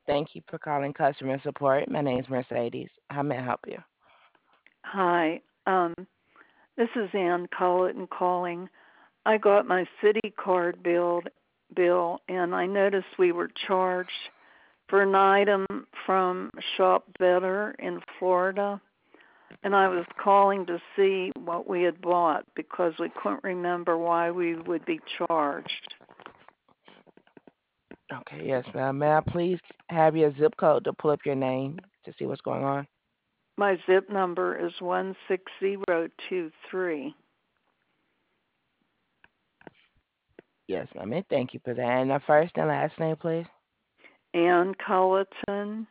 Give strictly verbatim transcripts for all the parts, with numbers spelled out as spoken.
Thank you for calling customer support. My name is Mercedes. How may I help you? Hi, um, this is Ann Colleton calling. I got my city card bill, bill, and I noticed we were charged for an item from Shop Better in Florida, and I was calling to see what we had bought because we couldn't remember why we would be charged. Okay, yes, ma'am. May I please have your zip code to pull up your name to see what's going on? My zip number is one six zero two three. Yes, ma'am. And thank you for that. And the first and last name, please. Ann Colleton,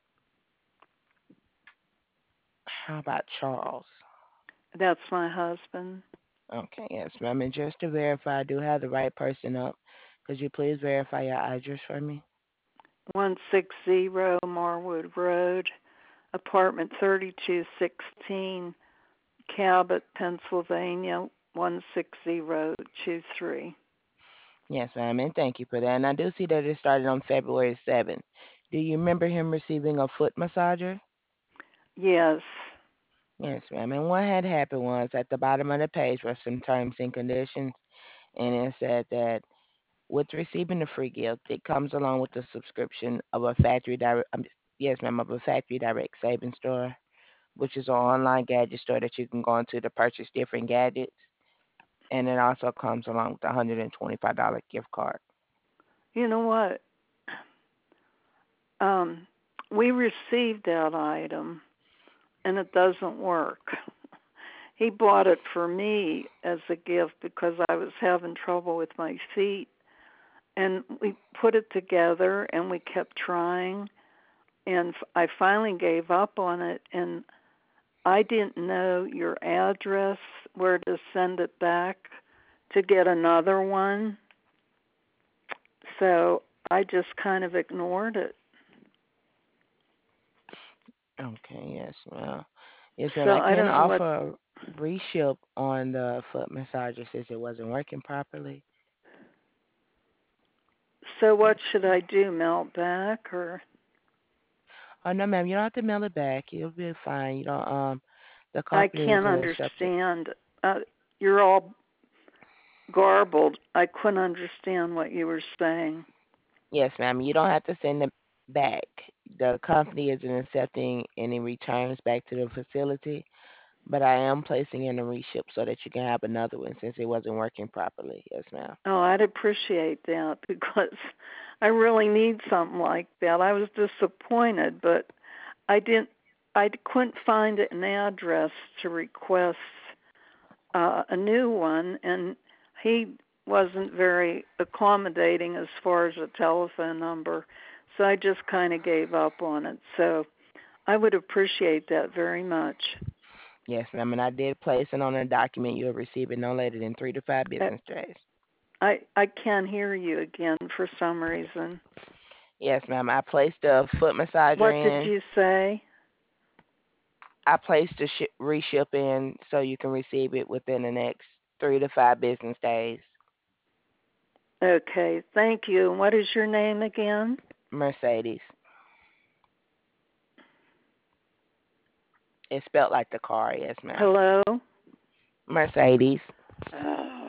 How about Charles? that's my husband. Okay, yes, ma'am. And just to verify, I do have the right person up. Could you please verify your address for me? one sixty Marwood Road, apartment thirty-two sixteen, Cabot, Pennsylvania, one six zero two three. Yes, ma'am. And thank you for that. And I do see that it started on February seventh. Do you remember him receiving a foot massager? Yes. Yes, ma'am. And what had happened was at the bottom of the page were some terms and conditions, and it said that with receiving the free gift, it comes along with the subscription of a factory direct. Um, yes, ma'am, of a factory direct savings store, which is an online gadget store that you can go into to purchase different gadgets, and it also comes along with a hundred and twenty-five dollar gift card. You know what? Um, we received that item and it doesn't work. He bought it for me as a gift because I was having trouble with my feet. And we put it together and we kept trying. And I finally gave up on it. And I didn't know your address, where to send it back to get another one. So I just kind of ignored it. Okay, yes, ma'am. Yes, ma'am. So I I can don't know what. offer a reship on the foot massager since it wasn't working properly. So what Let's should see. I do? Mail it back or? Oh no, ma'am, you don't have to mail it back. You'll be fine. You don't. Um, the I company can't will accept it. understand. Uh, you're all garbled. I couldn't understand what you were saying. Yes, ma'am. You don't have to send it back. The company isn't accepting any returns back to the facility, but I am placing in a reship so that you can have another one since it wasn't working properly. Yes, ma'am. Oh, I'd appreciate that because I really need something like that. I was disappointed, but I didn't. I couldn't find an address to request uh, a new one, and he wasn't very accommodating as far as a telephone number, so I just kind of gave up on it. So I would appreciate that very much. Yes, ma'am. And I did place it on a document you'll receive it no later than three to five Uh, business days. I I can't hear you again for some reason. Yes, ma'am. I placed a foot massager What did in. you say? I placed a sh- reship in so you can receive it within the next three to five business days. Okay, thank you. And what is your name again? Mercedes. It's spelled like the car. Yes, ma'am. Hello? Mercedes.